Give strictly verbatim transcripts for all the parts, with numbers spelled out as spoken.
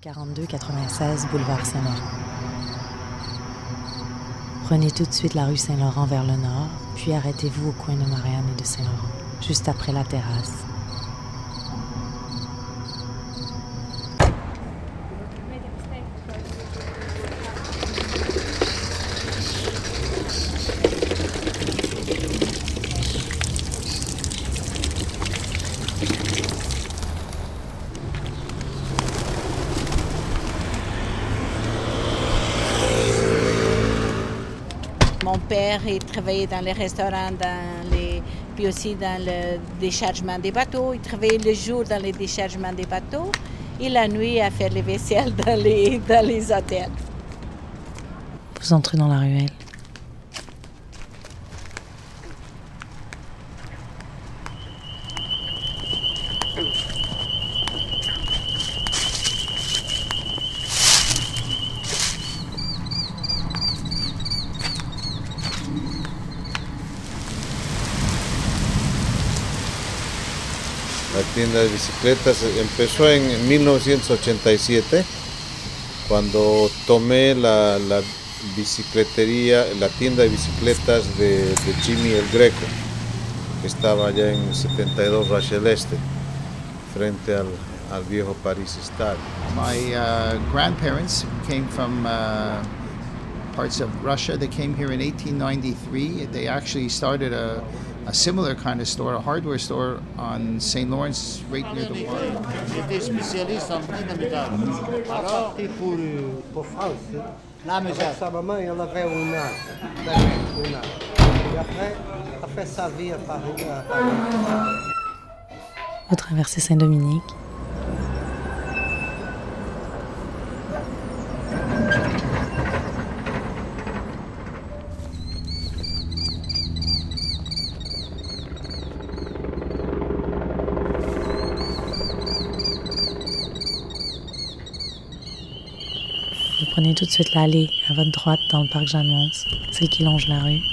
quarante-deux quatre-vingt-seize boulevard Saint-Laurent. Prenez tout de suite la rue Saint-Laurent vers le nord, puis arrêtez-vous au coin de Marianne et de Saint-Laurent, juste après la terrasse. Mon père, il travaillait dans les restaurants, dans les... puis aussi dans le déchargement des bateaux. Il travaillait le jour dans les déchargements des bateaux et la nuit à faire les vaisselles dans les, dans les hôtels. Vous entrez dans la ruelle. La tienda de bicicletas empezó en mil novecientos ochenta y siete, cuando tomé la, la bicicletería, la tienda de bicicletas de, de Jimmy el Greco, que estaba allá en setenta y dos Rachel Este, frente al, al viejo Paris Stade. My uh, grandparents came from uh, parts of Russia. They came here in eighteen ninety-three. They actually started a a similar kind of store, a hardware store on Saint Lawrence, right near the water. J'étais spécialiste en dynamitage. Alors, pour, pour France, là, mais avec sa maman, il avait un an. Un an. Et après, il a fait sa vie à Paris. À Paris. Vous traversez Saint-Dominique. Vous prenez tout de suite l'allée à votre droite dans le parc Jeanne-Mance, celle qui longe la rue.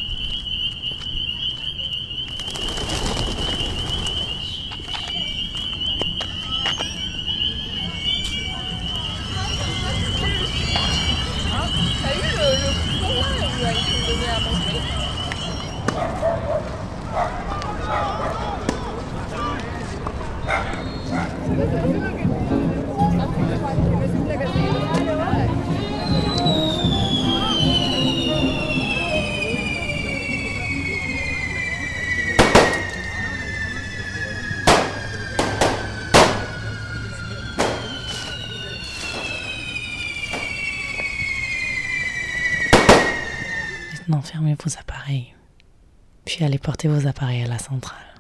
Maintenant, fermez vos appareils, puis allez porter vos appareils à la centrale.